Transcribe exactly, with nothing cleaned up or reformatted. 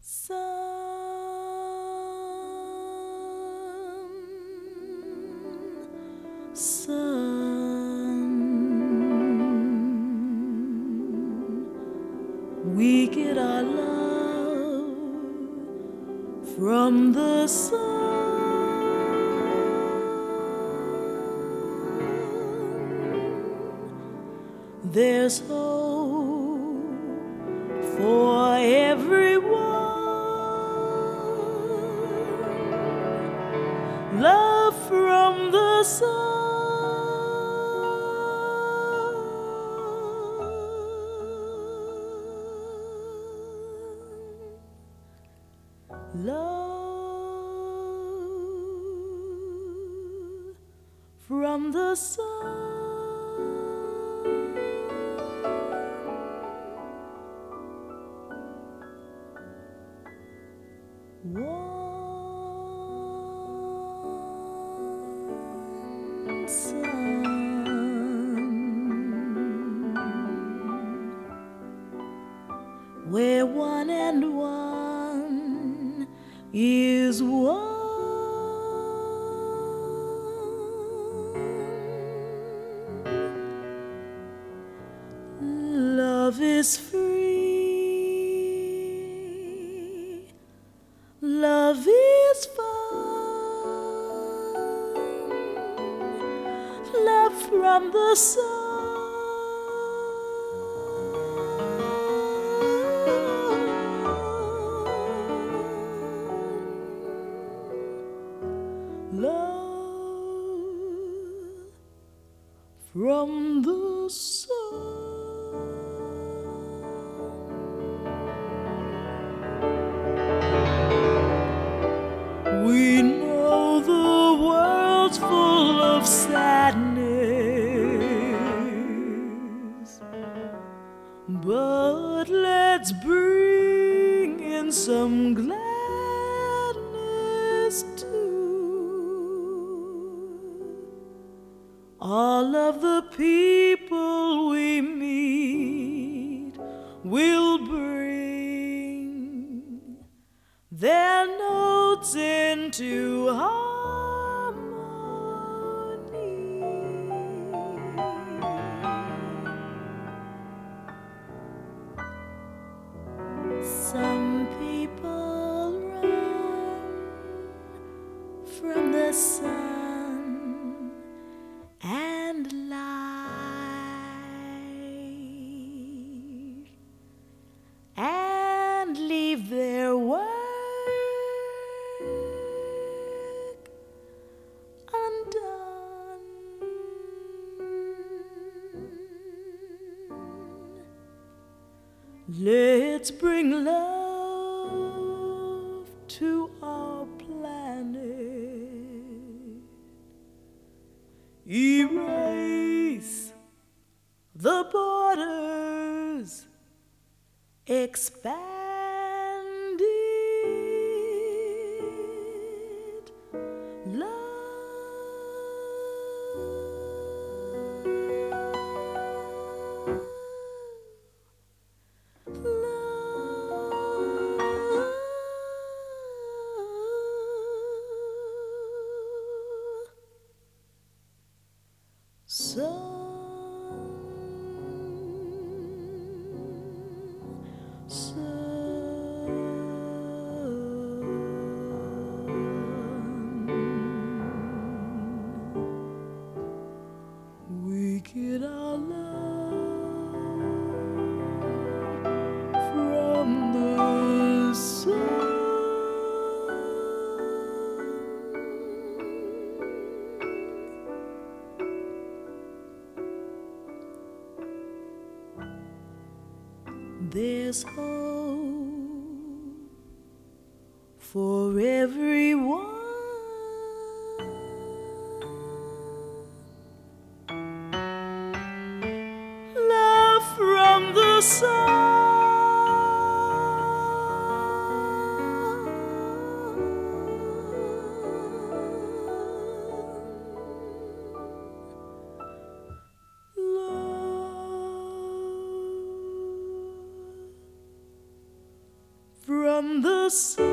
Sun, sun, we get our love from the sun. There's hope for everyone. Love from the sun. Love from the sun. One sun, where one and one is one. Love is free. Love is fun. Love from the sun. Love from the sun. We know the world's full of sadness, but let's bring in some gladness too. All of the people we meet will bring their notes into harmony. Some people run from the sun and life and leave their work undone. Let's bring love to our planet. Erase the borders, expand it. Love. Sun, sun, we get our love from the sun. There's hope for everyone. Love from the sun. Love from from the sun.